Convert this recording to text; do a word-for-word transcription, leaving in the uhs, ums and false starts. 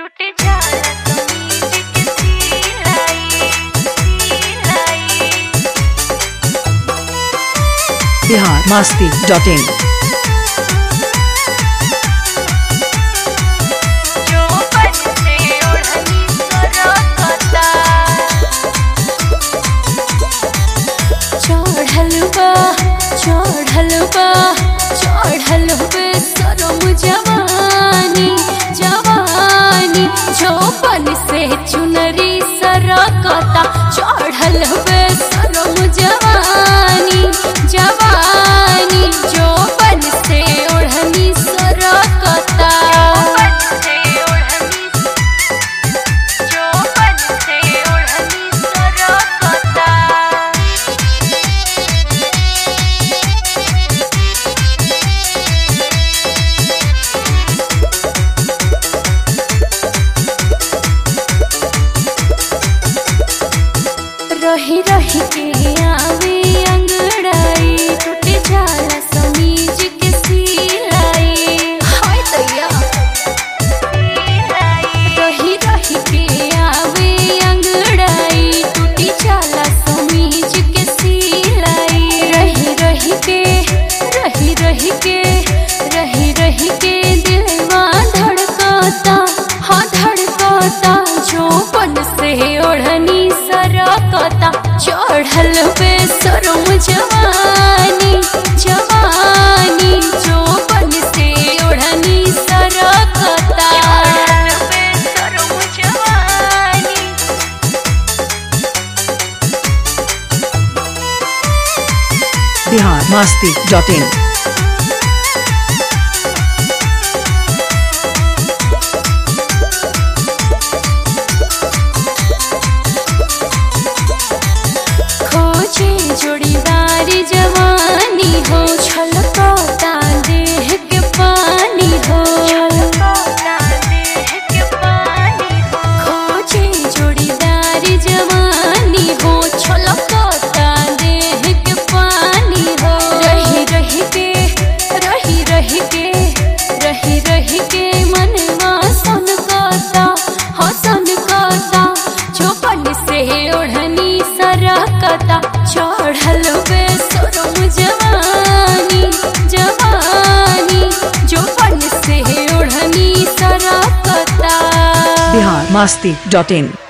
टूट जाला कमीज के सिलाई सिलाई। Bihar Masti dot in. चढ़ल बा चढ़ल बे सरम जवानी जवानी चौपन से चुनरी सरकता। चढ़ल बे सरम जवानी जवानी चौपन से ओढ़नी सरकता। चौपन से ओढ़नी सरकता। रही रही के आवे अंगड़ाई टूट जाला समीज के सिलाई। हाय दैया रही रही के आवे अंगड़ाई टूट जाला समीज के सिलाई। रही रही के रही रही के रही रही के दिलवा धड़कता हाँ धड़कता। चौपन से ओढ़नी सरकता। चढ़ल बे सरम जवानी जवानी चौपन से ओढ़नी सरकता। चढ़ल बे सरम जवानी। Bihar Masti dot in. जोड़ीदार जवानी हो छलकता देह के पानी हो। खोजे जोड़ीदार जवानी हो छलकता देह के पानी हो। रही रही के रही रही के रही रही के मनवा सनकता हाँ सनकता। चौपन से ओढ़नी सरकता। चढ़ल बे सरम जवानी जवानी चौपन से ओढ़नी सरकता। बिहार मस्ती डॉट इन।